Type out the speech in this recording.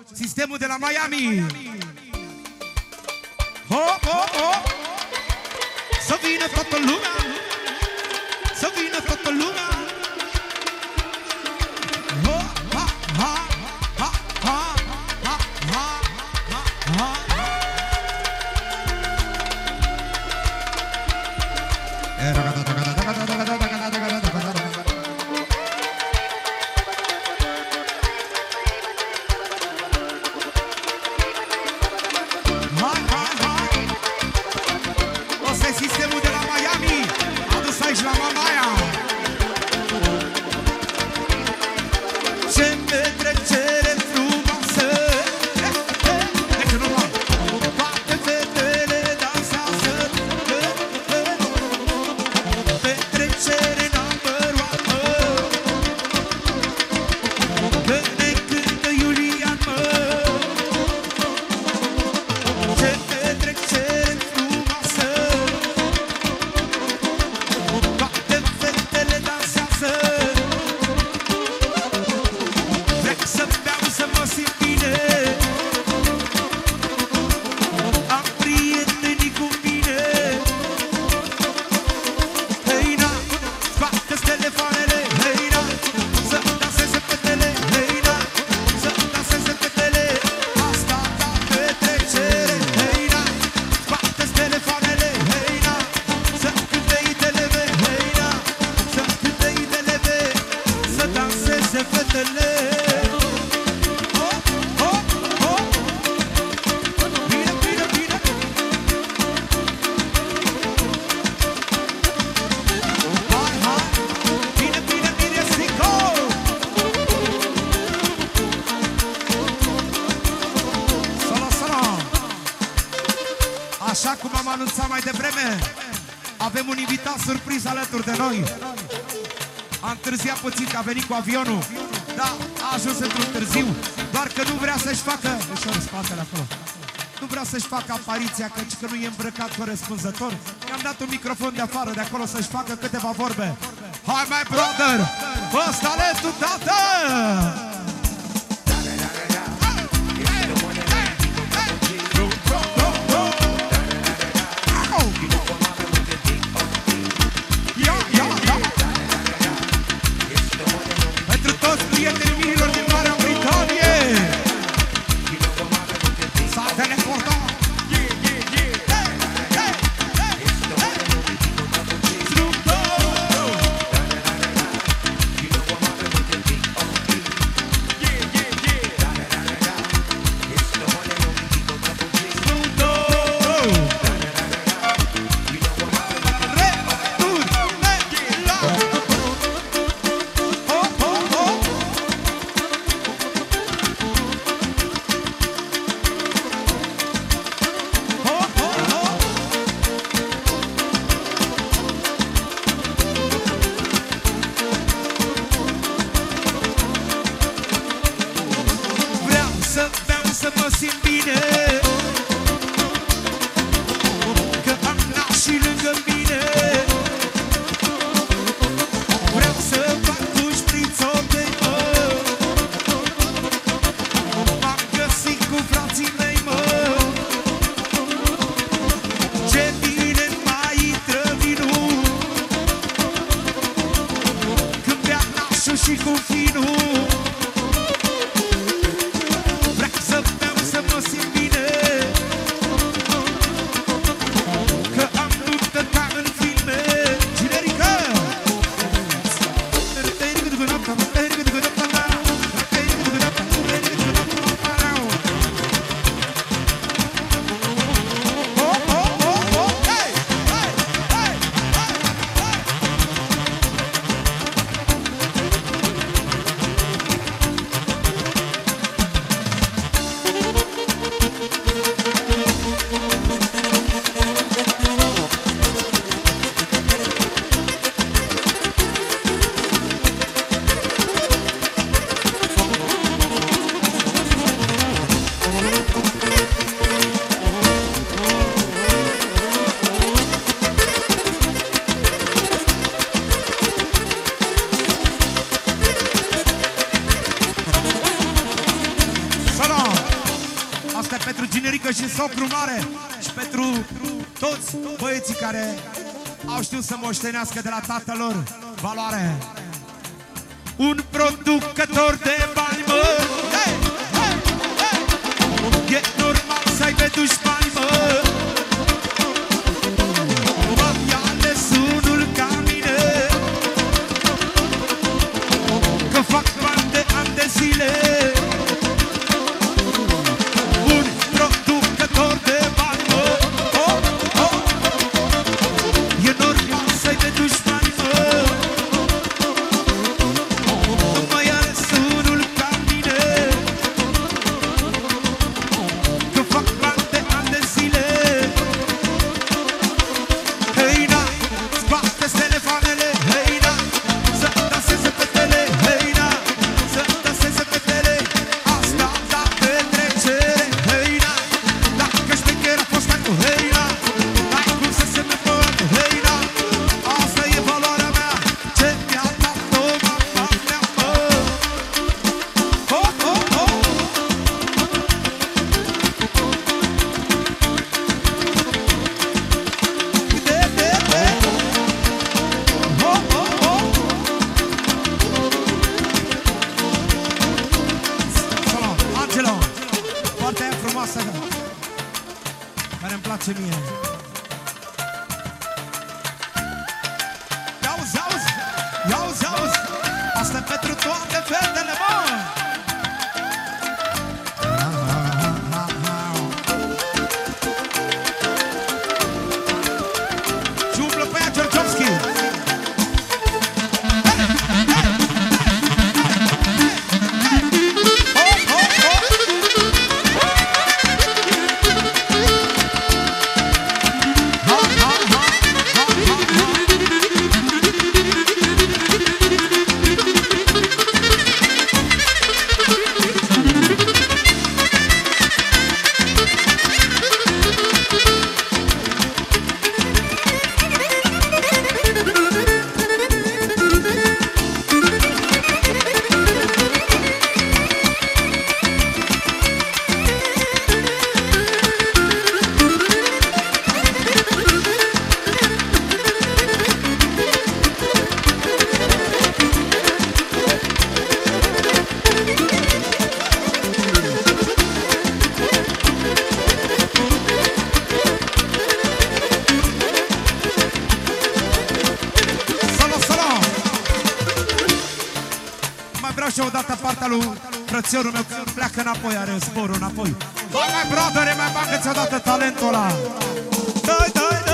Sistemul de la Miami. Ho, ho, ho. Să vină toată lumea. Să vină toată lumea. Ho, ha, ha, ha, ha, ha, ha, ha, ha. Sistemul de la Miami, adus aici la Mamaia. Ce petrecere frumoasă, deci nu mai toate fetele dansează. Petrecere number-one, că ne cântă Iulian, mă. Ce petrecere frumoasă, toate fetele dansează. Vrem să beau, să mă simt bine. Am prietenii cu mine. Hei, na, scoateți telefoanele. Hei, na, să danseze fetele. Hei, na, să danseze fetele. Asta da petrecere. Hei, na, scoateți telefoanele. Hei, na, să cânte ITLV. Hei, na, să cânte ITLV. Să danseze fetele. Oh, oh, oh. Bine, bine, bine. Hai, hai. Bine, bine, bine, Sico. Salam, salam. Așa cum am anunțat mai devreme, avem un invitat surpriz alături de noi. A întârziat puțin că a venit cu avionul. Da, a ajuns într-un târziu. Doar că nu vrea să-și facă ușor spatele acolo. Nu vrea să-și facă apariția, căci că nu e îmbrăcat corespunzător. I-am dat un microfon de afară, de acolo să-și facă câteva vorbe. Hai, my brother! Fă talentul, tată! Pentru toți prietenii miilor din Marea Britanie, s-a teleportat. Să mă simt bine, că am nașii lângă mine. Vreau să fac un șprițote, mă. M-am găsit cu frații mei, mă. Ce bine mai intră vinul când bea nașul și cu finul. Vreau să beau, să mă simt bine. Asta e pentru Ginerică și socru mare. Și pentru toți băieții care au știut să moștenească de la tatăl lor valoare. Un producător de bani, mă, hey, hey, hey. E normal să aibă dușmani, mă. Mai ales unul ca mine, că fac bani de ani de zile. Un producător de bani, mă, oh, oh. E normal să aibă dușmani, mă. Care îmi place mie. Iauzi, auzi, iauzi, auzi. Asta pentru toate fetele, mă. Și umblă pe ea Georgiovski. Vreau și odată partea lui frățiorul meu, că pleacă înapoi, are zborul înapoi. Bă, mai brodere, mai bagă-ți odată talentul ăla. Dai, dai.